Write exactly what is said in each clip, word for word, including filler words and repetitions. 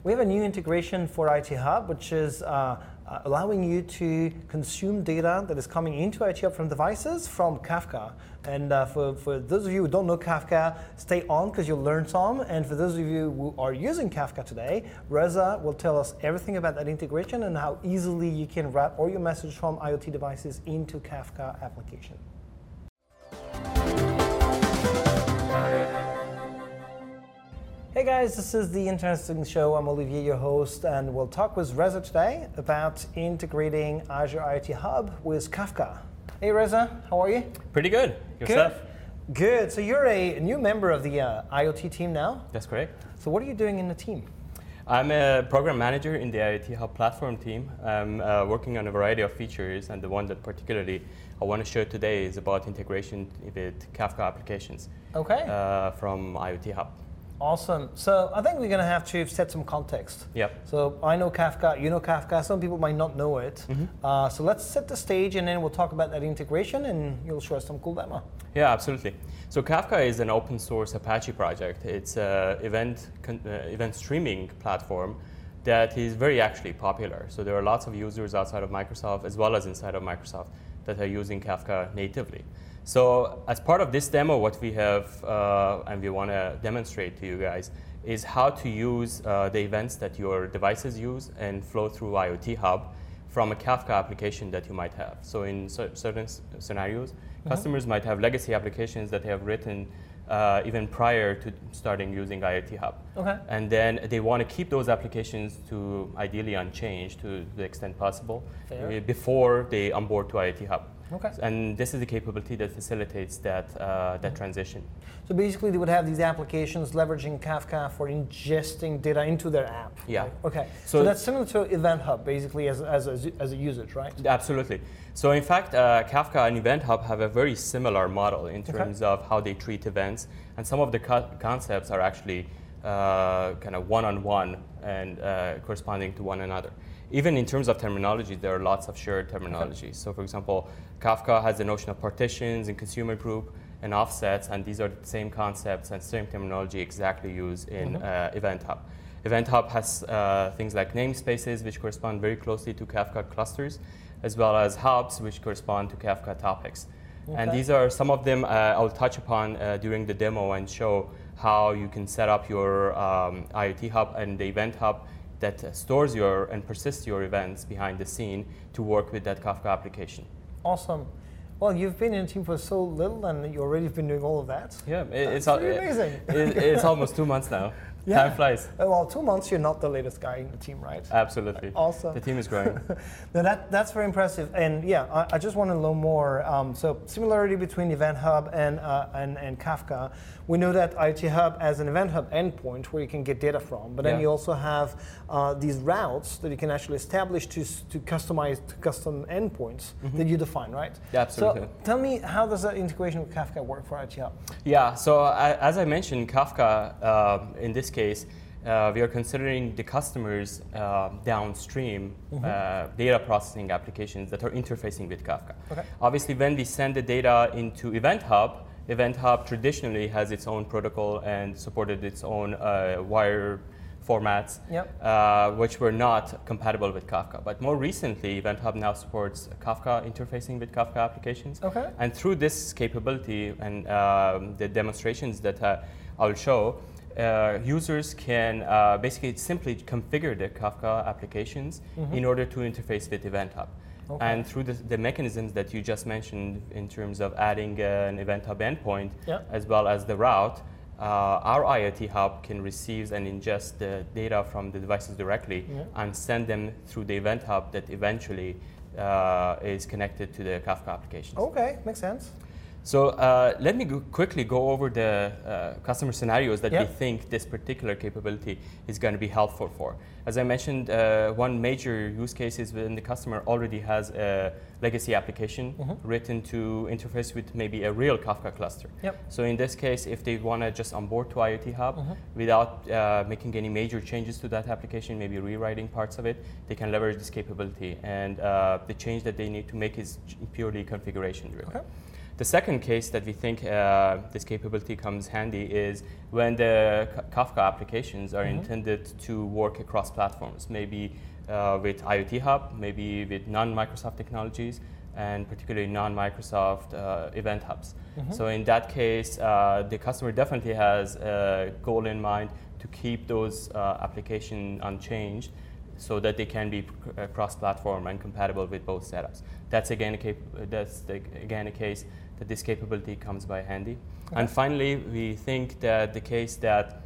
we have a new integration for I T Hub, which is uh, uh, allowing you to consume data that is coming into I T Hub from devices from Kafka. And uh, for, for those of you who don't know Kafka, stay on because you'll learn some. And for those of you who are using Kafka today, Reza will tell us everything about that integration and how easily you can wrap all your message from IoT devices into Kafka application. Hey guys, this is The Interesting Show. I'm Olivier, your host, and we'll talk with Reza today about integrating Azure IoT Hub with Kafka. Hey Reza, how are you? Pretty good. Yourself? Good. Good. So you're a new member of the uh, IoT team now? That's correct. So what are you doing in the team? I'm a program manager in the IoT Hub platform team. I'm uh, working on a variety of features, and the one that particularly I want to show today is about integration with Kafka applications. Okay. Uh, from IoT Hub. Awesome. So I think we're going to have to set some context. Yep. So I know Kafka, you know Kafka, some people might not know it. Mm-hmm. Uh, so let's set the stage and then we'll talk about that integration and you'll show us some cool demo. Yeah, absolutely. So Kafka is an open source Apache project. It's an event, con- uh, event streaming platform that is very actually popular. So there are lots of users outside of Microsoft as well as inside of Microsoft that are using Kafka natively. So as part of this demo, what we have uh, and we want to demonstrate to you guys is how to use uh, the events that your devices use and flow through IoT Hub from a Kafka application that you might have. So in cer- certain s- scenarios, mm-hmm. customers might have legacy applications that they have written uh, even prior to starting using IoT Hub. Okay. And then they want to keep those applications to ideally unchanged to the extent possible uh, before they onboard to IoT Hub. Okay. And this is the capability that facilitates that uh, that transition. So basically they would have these applications leveraging Kafka for ingesting data into their app. Yeah. Right? Okay. So, so that's similar to Event Hub basically as, as, a, as a usage, right? Absolutely. So in fact, uh, Kafka and Event Hub have a very similar model in terms okay. of how they treat events. And some of the co- concepts are actually uh, kind of one-on-one and uh, corresponding to one another. Even in terms of terminology, there are lots of shared terminologies. Okay. So for example, Kafka has the notion of partitions and consumer group and offsets, and these are the same concepts and same terminology exactly used in mm-hmm. uh, Event Hub. Event Hub has uh, things like namespaces, which correspond very closely to Kafka clusters, as well as hubs, which correspond to Kafka topics. Okay. And these are some of them uh, I'll touch upon uh, during the demo and show how you can set up your um, IoT Hub and the Event Hub that uh, stores your and persists your events behind the scene to work with that Kafka application. Awesome. Well, you've been in the team for so little and you already have been doing all of that. Yeah, it, it's, al- it, amazing. It, it's almost two months now. Yeah. Time flies. Uh, well, two months, you're not the latest guy in the team, right? Absolutely. Awesome. The team is growing. No, that, that's very impressive. And yeah, I, I just want to learn more. Um, so similarity between Event Hub and, uh, and, and Kafka. We know that IoT Hub has an Event Hub endpoint where you can get data from, but then yeah. you also have uh, these routes that you can actually establish to, to customize to custom endpoints mm-hmm. that you define, right? Yeah, absolutely. So tell me, how does that integration with Kafka work for IoT Hub? Yeah, so uh, as I mentioned, Kafka, uh, in this case, uh, we are considering the customers uh, downstream mm-hmm. uh, data processing applications that are interfacing with Kafka. Okay. Obviously, when we send the data into Event Hub, Event Hub traditionally has its own protocol and supported its own uh, wire formats, yep. uh, which were not compatible with Kafka. But more recently, Event Hub now supports Kafka interfacing with Kafka applications. Okay. And through this capability and um, the demonstrations that uh, I'll show, uh, users can uh, basically simply configure their Kafka applications mm-hmm. in order to interface with Event Hub. Okay. And through the, the mechanisms that you just mentioned in terms of adding uh, an Event Hub endpoint, yep. as well as the route, uh, our IoT Hub can receive and ingest the data from the devices directly yep. and send them through the Event Hub that eventually uh, is connected to the Kafka applications. Okay, makes sense. So uh, let me go quickly go over the uh, customer scenarios that yep. we think this particular capability is going to be helpful for. As I mentioned, uh, one major use case is when the customer already has a legacy application mm-hmm. written to interface with maybe a real Kafka cluster. Yep. So in this case, if they want to just onboard to IoT Hub mm-hmm. without uh, making any major changes to that application, maybe rewriting parts of it, they can leverage this capability. And uh, the change that they need to make is purely configuration driven. Okay. The second case that we think uh, this capability comes handy is when the Kafka applications are mm-hmm. intended to work across platforms, maybe uh, with IoT Hub, maybe with non-Microsoft technologies, and particularly non-Microsoft uh, event hubs. Mm-hmm. So in that case, uh, the customer definitely has a goal in mind to keep those uh, applications unchanged so that they can be uh, cross-platform and compatible with both setups. That's again a, cap that's the, again a case that this capability comes by handy. Okay. And finally, we think that the case that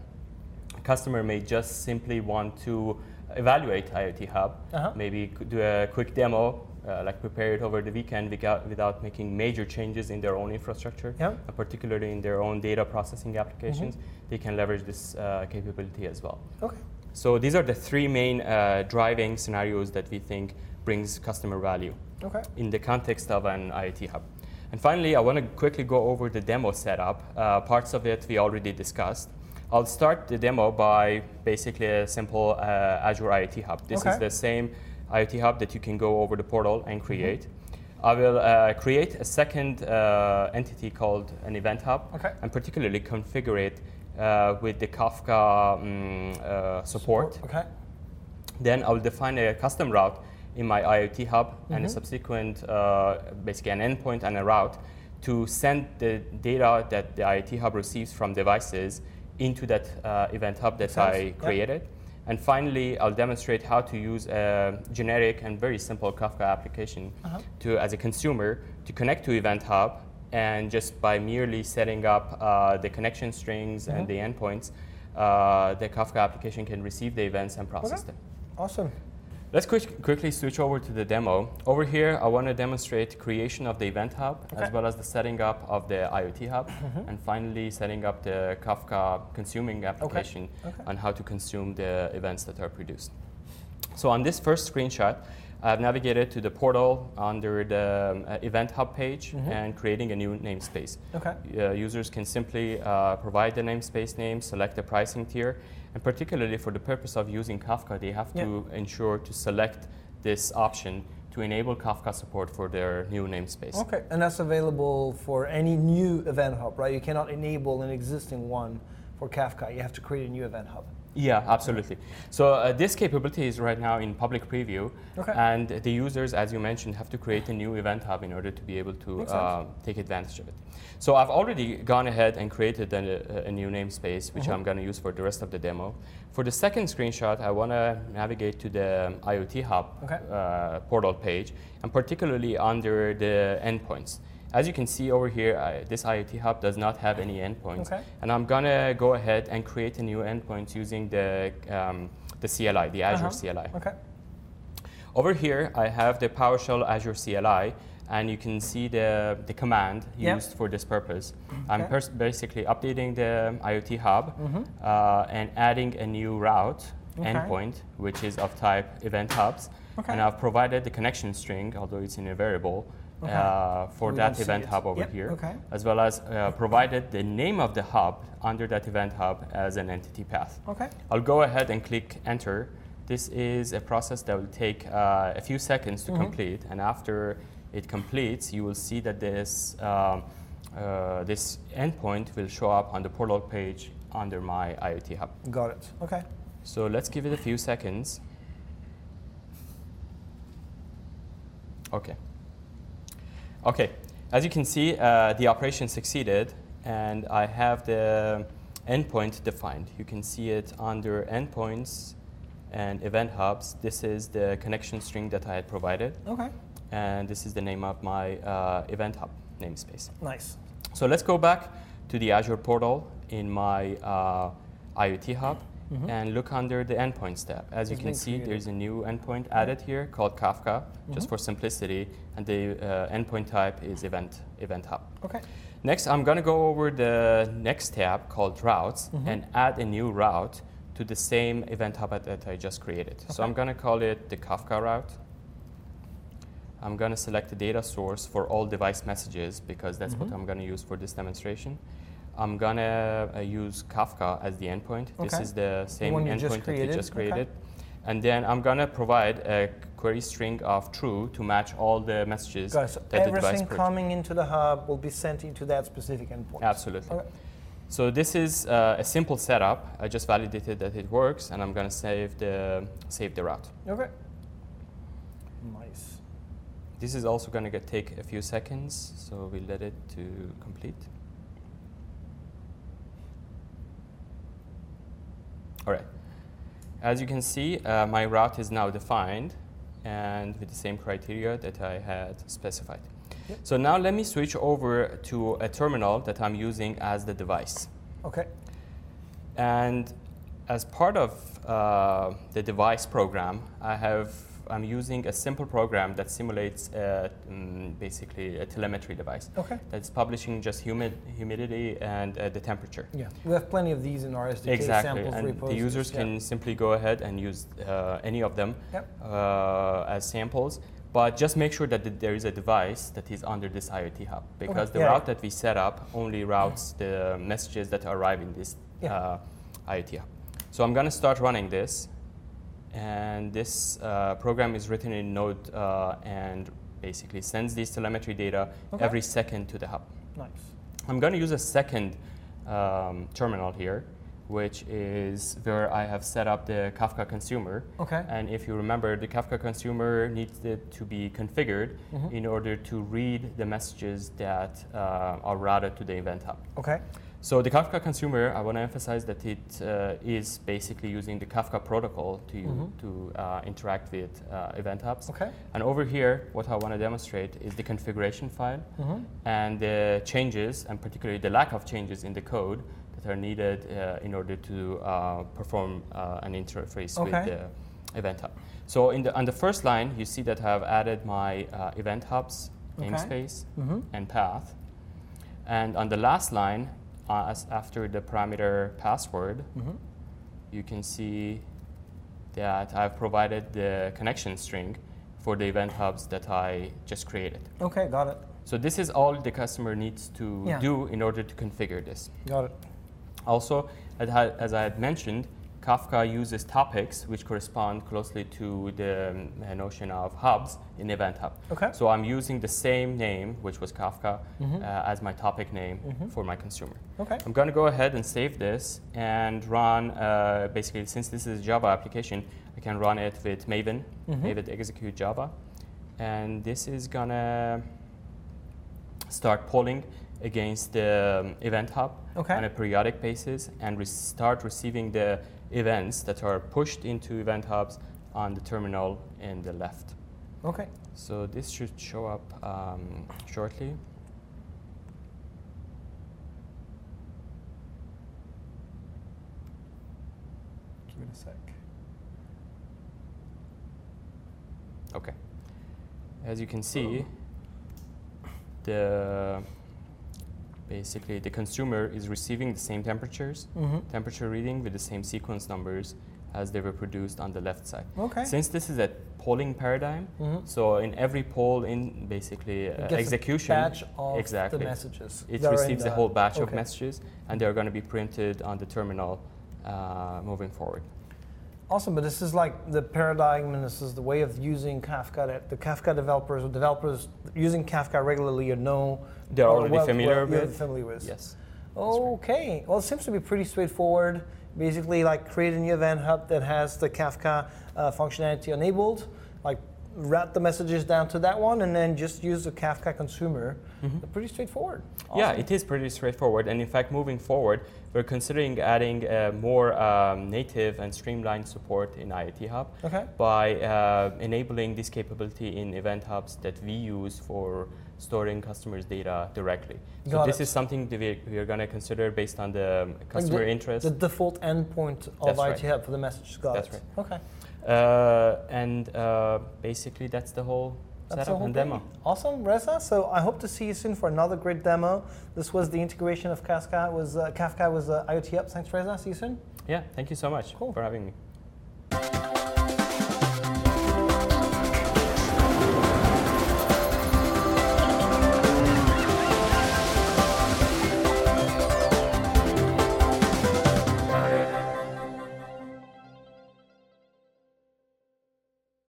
a customer may just simply want to evaluate IoT Hub, uh-huh. maybe do a quick demo, uh, like prepare it over the weekend without, without making major changes in their own infrastructure, yeah. and particularly in their own data processing applications, mm-hmm. they can leverage this uh, capability as well. Okay. So these are the three main uh, driving scenarios that we think brings customer value okay. in the context of an IoT Hub. And finally, I want to quickly go over the demo setup. Uh, parts of it we already discussed. I'll start the demo by basically a simple uh, Azure IoT Hub. This okay. is the same IoT Hub that you can go over the portal and create. Mm-hmm. I will uh, create a second uh, entity called an Event Hub, okay. and particularly configure it uh, with the Kafka um, uh, support. support. Okay. Then I will define a custom route in my IoT Hub, mm-hmm. and a subsequent, uh, basically an endpoint and a route to send the data that the IoT Hub receives from devices into that uh, Event Hub that I created. Yep. And finally, I'll demonstrate how to use a generic and very simple Kafka application uh-huh. to, as a consumer, to connect to Event Hub, and just by merely setting up uh, the connection strings mm-hmm. and the endpoints, uh, the Kafka application can receive the events and process okay. them. Awesome. Let's quick, quickly switch over to the demo. Over here, I want to demonstrate creation of the Event Hub, okay. as well as the setting up of the IoT Hub, mm-hmm. and finally setting up the Kafka consuming application okay. Okay. on how to consume the events that are produced. So on this first screenshot, I've navigated to the portal under the uh, Event Hub page mm-hmm. and creating a new namespace. Okay. Uh, users can simply uh, provide the namespace name, select the pricing tier, and particularly for the purpose of using Kafka, they have yeah. to ensure to select this option to enable Kafka support for their new namespace. Okay, and that's available for any new Event Hub, right? You cannot enable an existing one for Kafka. You have to create a new Event Hub. Yeah, absolutely. So uh, this capability is right now in public preview, okay. and the users, as you mentioned, have to create a new Event Hub in order to be able to uh, take advantage of it. So I've already gone ahead and created a, a new namespace, which mm-hmm. I'm going to use for the rest of the demo. For the second screenshot, I want to navigate to the IoT Hub okay. uh, portal page, and particularly under the endpoints. As you can see over here, uh, this IoT Hub does not have any endpoints. Okay. And I'm going to go ahead and create a new endpoint using the, um, the C L I, the Azure uh-huh. C L I. Okay. Over here, I have the PowerShell Azure C L I, and you can see the, the command yep. used for this purpose. Okay. I'm pers basically updating the IoT Hub mm-hmm. uh, and adding a new route okay. endpoint, which is of type Event Hubs. Okay. And I've provided the connection string, although it's in a variable, Okay. Uh, for that Event Hub over yep. here, okay. as well as uh, provided the name of the hub under that Event Hub as an entity path. Okay. I'll go ahead and click Enter. This is a process that will take uh, a few seconds to mm-hmm. complete, and after it completes, you will see that this, um, uh, this endpoint will show up on the portal page under my IoT Hub. Got it. Okay. So let's give it a few seconds. Okay. Okay, as you can see, uh, the operation succeeded, and I have the endpoint defined. You can see it under endpoints and event hubs. This is the connection string that I had provided. Okay. And this is the name of my uh, event hub namespace. Nice. So let's go back to the Azure portal in my uh, IoT Hub. Mm-hmm. And look under the endpoints tab. As you can see, there's a new endpoint added here called Kafka, mm-hmm. just for simplicity, and the uh, endpoint type is event, event hub. Okay. Next, I'm going to go over the next tab called routes mm-hmm. and add a new route to the same event hub that I just created. Okay. So I'm going to call it the Kafka route. I'm going to select the data source for all device messages because that's mm-hmm. what I'm going to use for this demonstration. I'm going to uh, use Kafka as the endpoint. Okay. This is the same the endpoint that we just created. Okay. And then I'm going to provide a query string of true to match all the messages Got it. So that the device everything purchased. coming into the hub will be sent into that specific endpoint. Absolutely. Okay. So this is uh, a simple setup. I just validated that it works, and I'm going to save the save the route. Okay. Nice. This is also going to take a few seconds, so we let it to complete. All right. As you can see, uh, my route is now defined and with the same criteria that I had specified. Yep. So now let me switch over to a terminal that I'm using as the device. Okay. And as part of uh, the device program, I have I'm using a simple program that simulates uh, um, basically a telemetry device. Okay. That's publishing just humid, humidity and uh, the temperature. Yeah, we have plenty of these in our S D K Exactly, samples and repos. the users Yeah. can simply go ahead and use uh, any of them Yep. uh, as samples. But just make sure that th- there is a device that is under this IoT hub, because Okay. the Yeah. route that we set up only routes the messages that arrive in this Yeah. uh, IoT hub. So I'm going to start running this, and this uh, program is written in Node uh, and basically sends these telemetry data Okay. every second to the hub. Nice. I'm going to use a second um, terminal here, which is where I have set up the Kafka consumer. Okay. And if you remember, the Kafka consumer needs it to be configured Mhm. in order to read the messages that uh, are routed to the event hub. Okay. So the Kafka consumer, I want to emphasize that it uh, is basically using the Kafka protocol to, Mhm. to uh, interact with uh, event hubs. Okay. And over here, what I want to demonstrate is the configuration file Mhm. and the changes, and particularly the lack of changes in the code that are needed uh, in order to uh, perform uh, an interface Okay. with the event hub. So in the, on the first line, you see that I've added my uh, event hubs Okay. namespace Mhm. and path. And on the last line, uh, as after the parameter password, Mhm. you can see that I've provided the connection string for the event hubs that I just created. Okay, got it. So this is all the customer needs to Yeah. do in order to configure this. Got it. Also, as I as I had mentioned, Kafka uses topics which correspond closely to the um, notion of hubs in Event Hub. Okay. So I'm using the same name, which was Kafka, Mhm. uh, as my topic name Mhm. for my consumer. Okay. I'm going to go ahead and save this and run, uh, basically, since this is a Java application, I can run it with Maven, Mhm. Maven execute Java. And this is going to start polling against the um, Event Hub Okay. on a periodic basis and re- start receiving the events that are pushed into Event Hubs on the terminal in the left. Okay. So this should show up um, shortly. Give it a sec. Okay. As you can see, the basically the consumer is receiving the same temperatures, Mm-hmm. temperature reading with the same sequence numbers as they were produced on the left side. Okay. Since this is a polling paradigm, Mhm. so in every poll in basically uh, It gets a execution, batch of exactly. the messages. it that are in receives a the- whole batch of okay. messages, and they're going to be printed on the terminal uh, moving forward. Awesome, but this is like the paradigm, and this is the way of using Kafka that the Kafka developers or developers using Kafka regularly or know. They're or already well- familiar well, you're with. familiar with. Yes. Okay. Well, it seems to be pretty straightforward. Basically, like create a new event hub that has the Kafka uh, functionality enabled, like route the messages down to that one, and then just use the Kafka consumer. Mhm. Pretty straightforward. Yeah, Awesome. it is pretty straightforward. And in fact, moving forward, we're considering adding uh, more um, native and streamlined support in IoT Hub Okay. by uh, enabling this capability in event hubs that we use for storing customers' data directly. So Got this it. is something that we, we are going to consider based on the um, customer the, interest. The default endpoint of That's IoT right. Hub for the messages. Got That's it. right. Okay. Uh, and uh, basically, that's the whole That's the setup whole and thing. demo. Awesome, Reza. So I hope to see you soon for another great demo. This was the integration of Kafka. Was uh, Kafka with uh, IoT Hub. Thanks, Reza. See you soon. Yeah, thank you so much Cool. for having me.